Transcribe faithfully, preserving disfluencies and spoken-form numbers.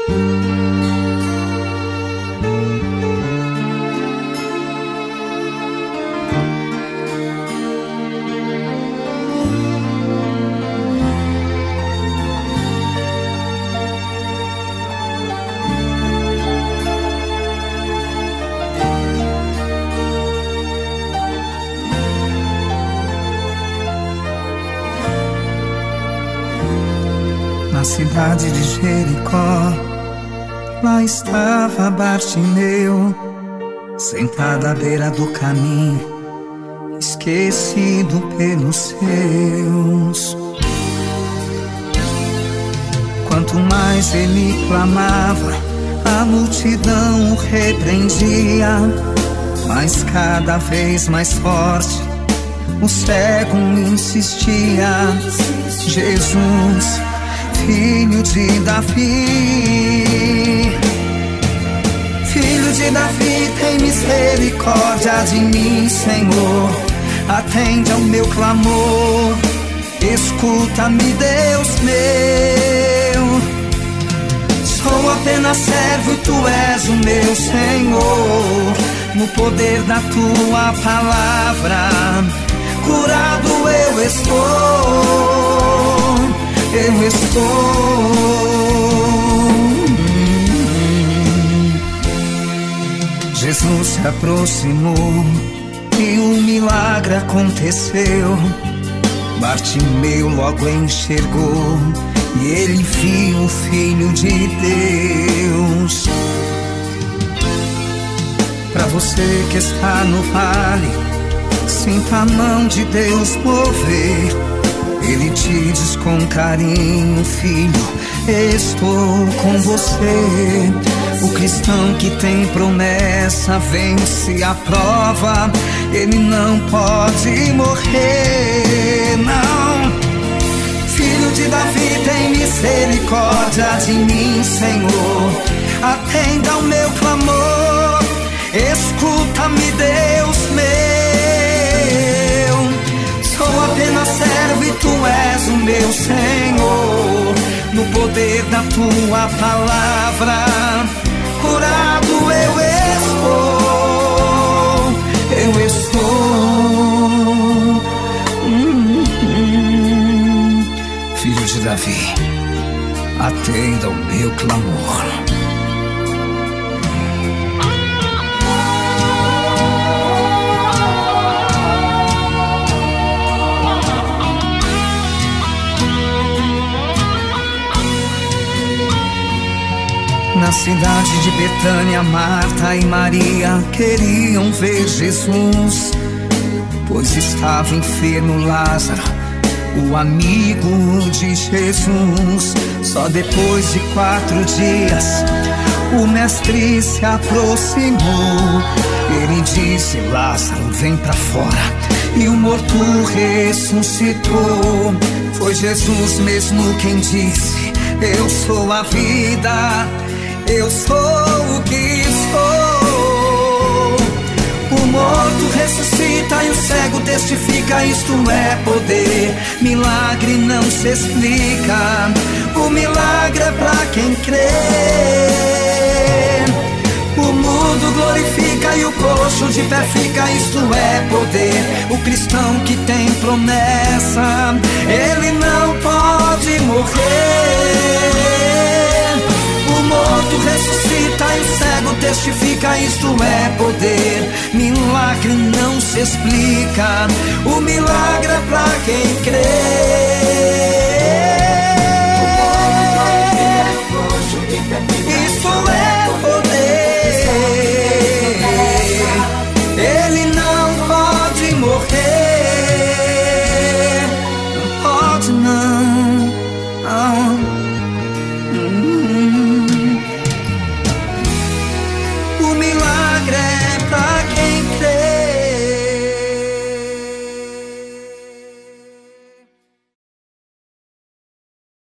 Na cidade de Jericó, lá estava Bartimeu, sentado à beira do caminho, esquecido pelos seus. Quanto mais ele clamava, a multidão o repreendia, mas cada vez mais forte o cego insistia: Jesus, Filho de Davi, Filho de Davi, tem misericórdia de mim, Senhor. Atende ao meu clamor, escuta-me, Deus meu. Sou apenas servo, tu és o meu Senhor. No poder da tua palavra, curado eu estou, eu estou. Jesus se aproximou e um milagre aconteceu. Bartimeu logo enxergou e ele viu o Filho de Deus. Pra você que está no vale, sinta a mão de Deus mover. Ele te diz com carinho: filho, estou com você. O cristão que tem promessa vence a prova. Ele não pode morrer, não. Filho de Davi, tem misericórdia de mim, Senhor. Atenda ao meu clamor, escuta-me, Deus meu. Sou apenas servo e tu és o meu Senhor. No poder da tua palavra, curado eu estou, eu estou. Hum, hum. Filho de Davi, atenda ao meu clamor. Na cidade de Betânia, Marta e Maria queriam ver Jesus, pois estava enfermo Lázaro, o amigo de Jesus. Só depois de quatro dias o mestre se aproximou. Ele disse: Lázaro, vem pra fora. E o morto ressuscitou. Foi Jesus mesmo quem disse: eu sou a vida, eu sou o que sou. O morto ressuscita e o cego testifica, isto é poder. Milagre não se explica, o milagre é pra quem crê. O mudo glorifica e o coxo de pé fica, isto é poder. O cristão que tem promessa, ele não pode morrer. O morto ressuscita e o cego testifica, isto é poder. Milagre não se explica, o milagre é pra quem crê. Isso é poder. Ele não pode morrer, não pode não, não. Hum. O milagre é pra quem